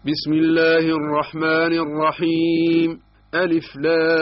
بسم الله الرحمن الرحيم. ألف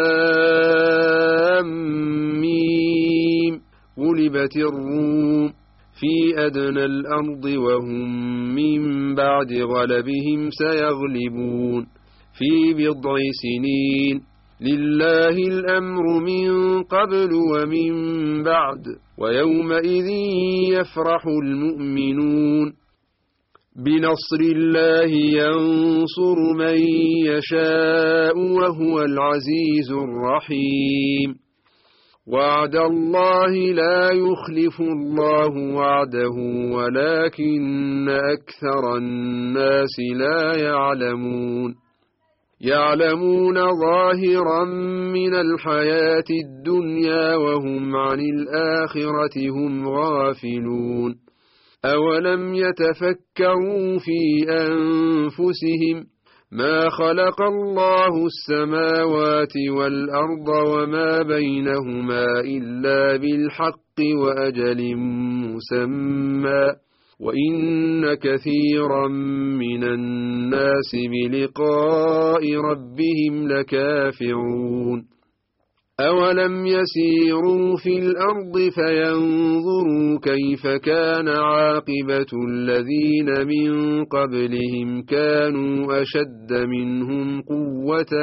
لام ميم. غلبت الروم في أدنى الأرض وهم من بعد غلبهم سيغلبون في بضع سنين. لله الأمر من قبل ومن بعد ويومئذ يفرح المؤمنون. بنصر الله ينصر من يشاء وهو العزيز الرحيم. وعد الله لا يخلف الله وعده ولكن أكثر الناس لا يعلمون. يعلمون ظاهرا من الحياة الدنيا وهم عن الآخرة هم غافلون. أولم يتفكروا في أنفسهم ما خلق الله السماوات والأرض وما بينهما إلا بالحق وأجل مسمى وإن كثيرا من الناس بلقاء ربهم لكافرون. أولم يسيروا في الأرض فينظروا كيف كان عاقبة الذين من قبلهم كانوا أشد منهم قوة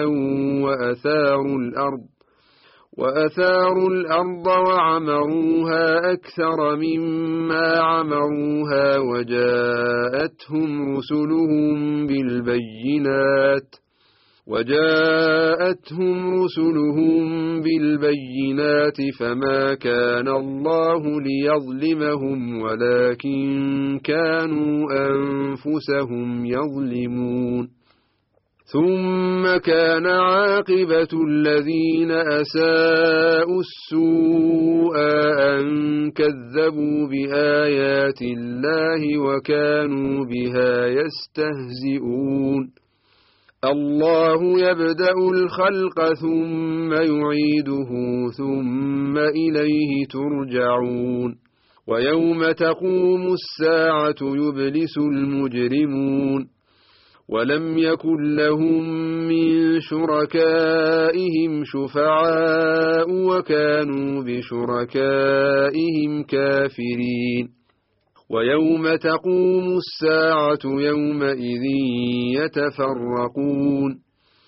وأثاروا الأرض وعمروها أكثر مما عمروها وجاءتهم رسلهم بالبينات فما كان الله ليظلمهم ولكن كانوا أنفسهم يظلمون. ثم كان عاقبة الذين أساءوا السوء أن كذبوا بآيات الله وكانوا بها يستهزئون. الله يبدأ الخلق ثم يعيده ثم إليه ترجعون. ويوم تقوم الساعة يبلس المجرمون ولم يكن لهم من شركائهم شفعاء وكانوا بشركائهم كافرين. ويوم تقوم الساعة يومئذ يتفرقون.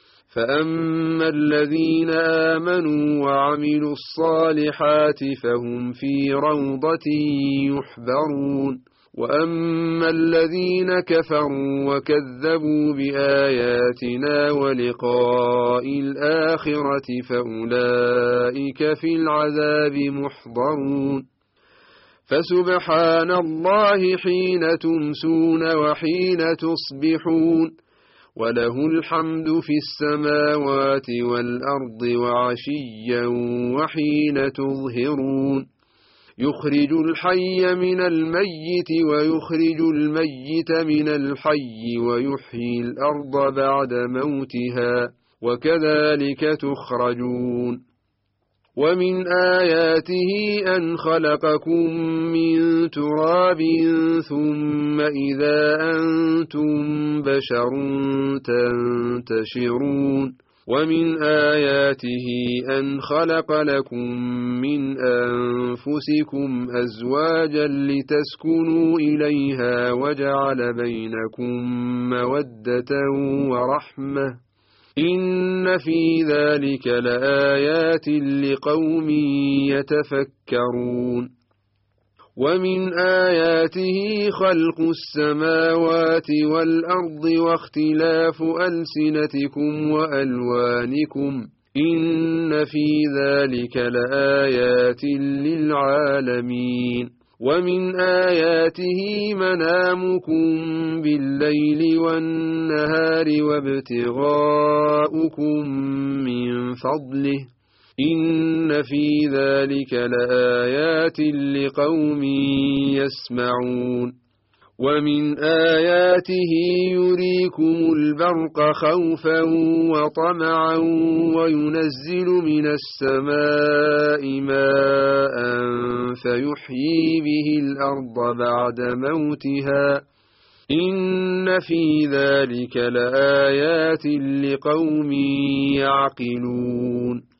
فأما الذين آمنوا وعملوا الصالحات فهم في روضة يحبرون. وأما الذين كفروا وكذبوا بآياتنا ولقاء الآخرة فأولئك في العذاب محضرون. فسبحان الله حين تمسون وحين تصبحون وله الحمد في السماوات والأرض وعشيا وحين تظهرون. يخرج الحي من الميت ويخرج الميت من الحي ويحيي الأرض بعد موتها وكذلك تخرجون. ومن آياته أن خلقكم من تراب ثم إذا أنتم بشر تنتشرون. ومن آياته أن خلق لكم من أنفسكم أزواجا لتسكنوا إليها وجعل بينكم مودة ورحمة إن في ذلك لآيات لقوم يتفكرون. ومن آياته خلق السماوات والأرض واختلاف ألسنتكم وألوانكم إن في ذلك لآيات للعالمين. ومن آياته منامكم بالليل والنهار وابتغاؤكم من فضله إن في ذلك لآيات لقوم يسمعون. ومن آياته يريكم البرق خوفا وطمعا وينزل من السماء ماء فيحيي به الأرض بعد موتها إن إن في ذلك لآيات لقوم يعقلون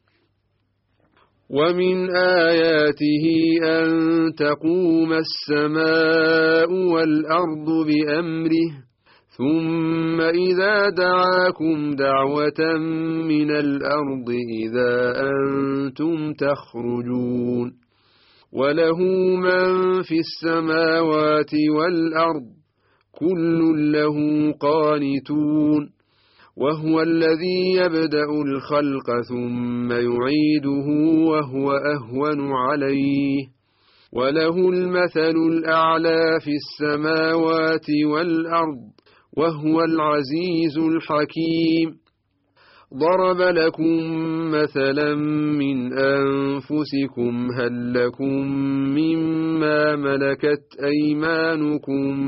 ومن آياته أن تقوم السماء والأرض بأمره ثم إذا دعاكم دعوة من الأرض إذا أنتم تخرجون وله من في السماوات والأرض كل له قانتون وهو الذي يبدأ الخلق ثم يعيده وهو أهون عليه وله المثل الأعلى في السماوات والأرض وهو العزيز الحكيم ضرب لكم مثلا من أنفسكم هل لكم مما ملكت أيمانكم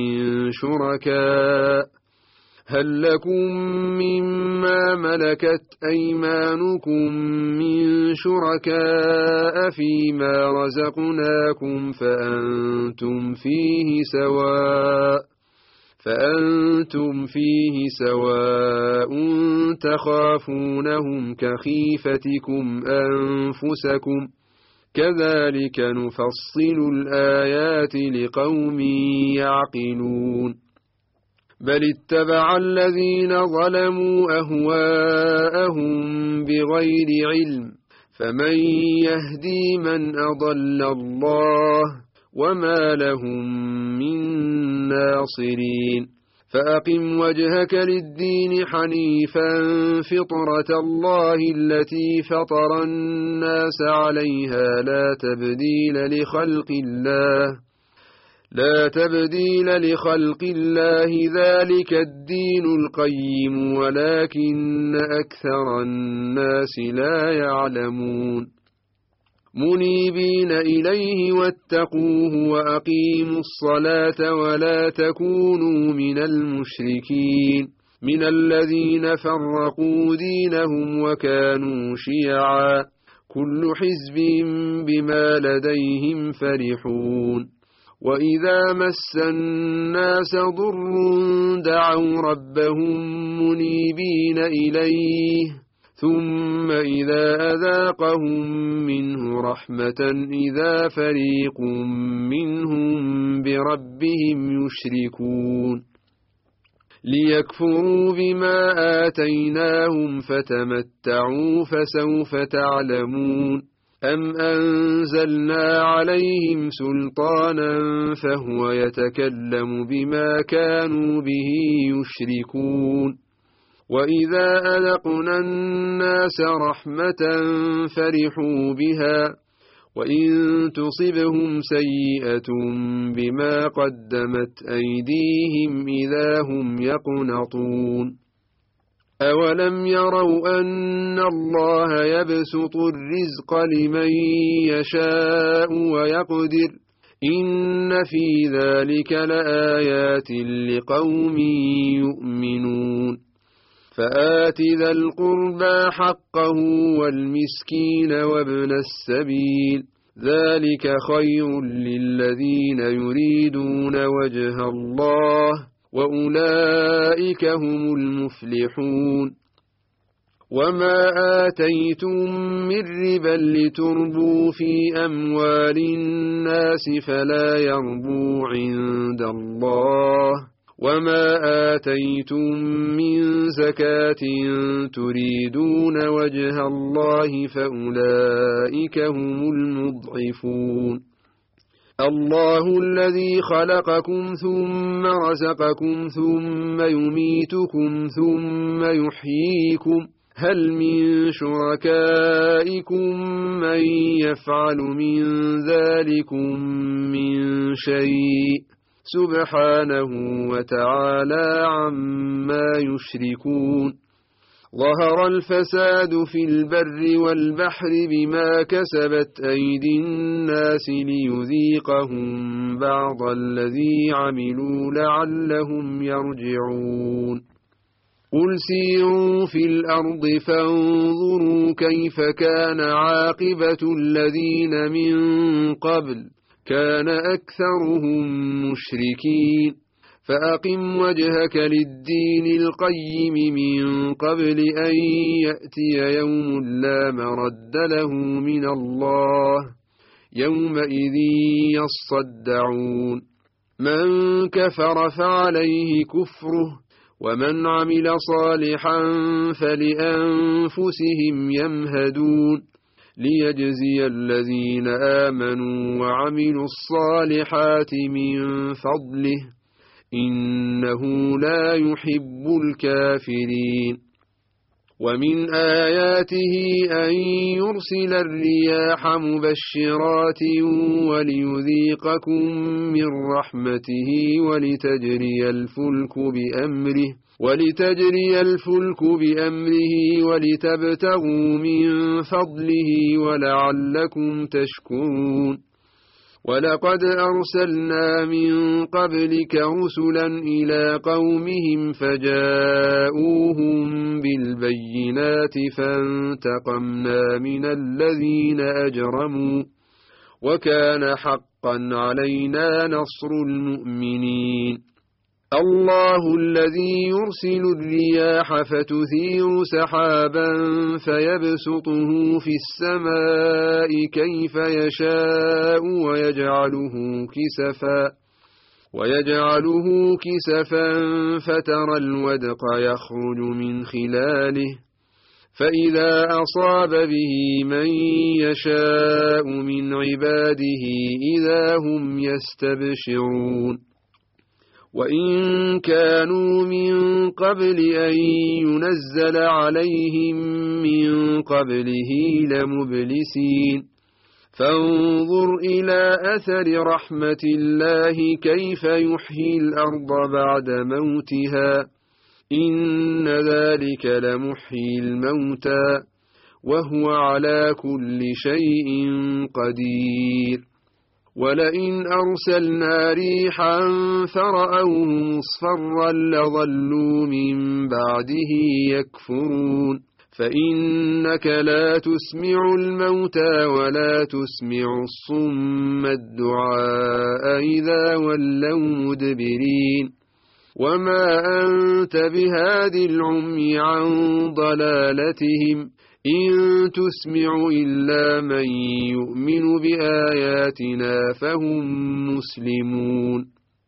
من شركاء فيما رزقناكم فأنتم فيه سواء تخافونهم كخيفتكم أنفسكم كذلك نفصل الآيات لقوم يعقلون بل اتبع الذين ظلموا أهواءهم بغير علم فمن يهدي من أضل الله وما لهم من ناصرين فأقم وجهك للدين حنيفا فطرة الله التي فطر الناس عليها لا تبديل لخلق الله ذلك الدين القيم ولكن أكثر الناس لا يعلمون منيبين إليه واتقوه وأقيموا الصلاة ولا تكونوا من المشركين من الذين فرقوا دينهم وكانوا شيعا كل حزب بما لديهم فرحون وإذا مس الناس ضر دعوا ربهم منيبين إليه ثم إذا أذاقهم منه رحمة إذا فريق منهم بربهم يشركون ليكفروا بما آتيناهم فتمتعوا فسوف تعلمون أم أنزلنا عليهم سلطانا فهو يتكلم بما كانوا به يشركون وإذا أذقنا الناس رحمة فرحوا بها وإن تصبهم سيئة بما قدمت أيديهم إذا هم يقنطون أولم يروا أن الله يبسط الرزق لمن يشاء ويقدر إن في ذلك لآيات لقوم يؤمنون فآت ذا القربى حقه والمسكين وابن السبيل ذلك خير للذين يريدون وجه الله وأولئك هم المفلحون وما آتيتم من ربا لتربوا في أموال الناس فلا يربو عند الله وما آتيتم من زكاة تريدون وجه الله فأولئك هم المضعفون الله الذي خلقكم ثم رزقكم ثم يميتكم ثم يحييكم هل من شركائكم من يفعل من ذلكم من شيء سبحانه وتعالى عما يشركون ظهر الفساد في البر والبحر بما كسبت أيدي الناس ليذيقهم بعض الذي عملوا لعلهم يرجعون قل سيروا في الأرض فانظروا كيف كان عاقبة الذين من قبل كان أكثرهم مشركين فأقم وجهك للدين القيم من قبل أن يأتي يوم لا مرد له من الله يومئذ يصدعون من كفر فعليه كفره ومن عمل صالحا فلأنفسهم يمهدون ليجزي الذين آمنوا وعملوا الصالحات من فضله إنه لا يحب الكافرين ومن آياته أن يرسل الرياح مبشرات وليذيقكم من رحمته ولتجري الفلك بأمره ولتبتغوا من فضله ولعلكم تشكرون ولقد أرسلنا من قبلك رسلا إلى قومهم فجاءوهم بالبينات فانتقمنا من الذين أجرموا وكان حقا علينا نصر المؤمنين الله الذي يرسل الرياح فتثير سحابا فيبسطه في السماء كيف يشاء ويجعله كسفا فترى الودق يخرج من خلاله فإذا أصاب به من يشاء من عباده إذا هم يستبشرون وإن كانوا من قبل أن ينزل عليهم من قبله لمبلسين فانظر إلى أثر رحمة الله كيف يحيي الأرض بعد موتها إن ذلك لمحيي الموتى وهو على كل شيء قدير ولئن أرسلنا ريحا فرأوه مصفرا لظلوا من بعده يكفرون فإنك لا تسمع الموتى ولا تسمع الصم الدعاء إذا ولوا مدبرين وما أنت بهاد العمي عن ضلالتهم إن تسمع إلا من يؤمن بآياتنا فهم مسلمون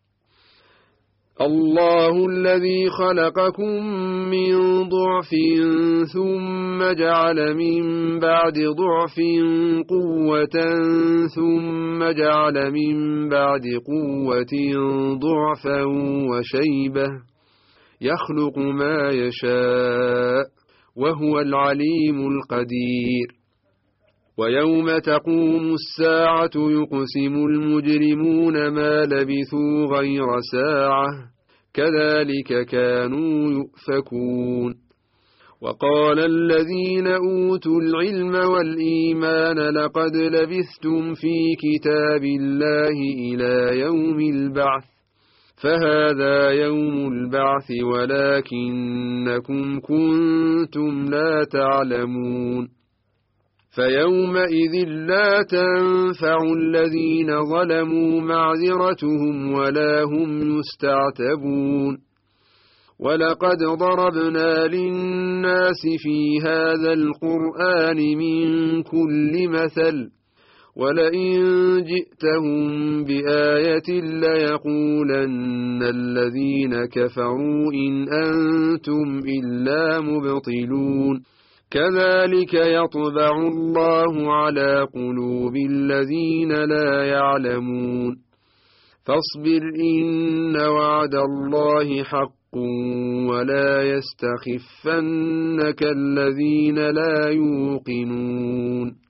الله الذي خلقكم من ضعف ثم جعل من بعد ضعف قوة ثم جعل من بعد قوة ضعفا وشيبة يخلق ما يشاء وهو العليم القدير ويوم تقوم الساعة يقسم المجرمون ما لبثوا غير ساعة كذلك كانوا يؤفكون وقال الذين أوتوا العلم والإيمان لقد لبثتم في كتاب الله إلى يوم البعث فهذا يوم البعث ولكنكم كنتم لا تعلمون فيومئذ لا تنفع الذين ظلموا معذرتهم ولا هم يستعتبون ولقد ضربنا للناس في هذا القرآن من كل مثل ولئن جئتهم بآية ليقولن الذين كفروا إن أنتم إلا مبطلون كذلك يطبع الله على قلوب الذين لا يعلمون فاصبر إن وعد الله حق ولا يستخفنك الذين لا يوقنون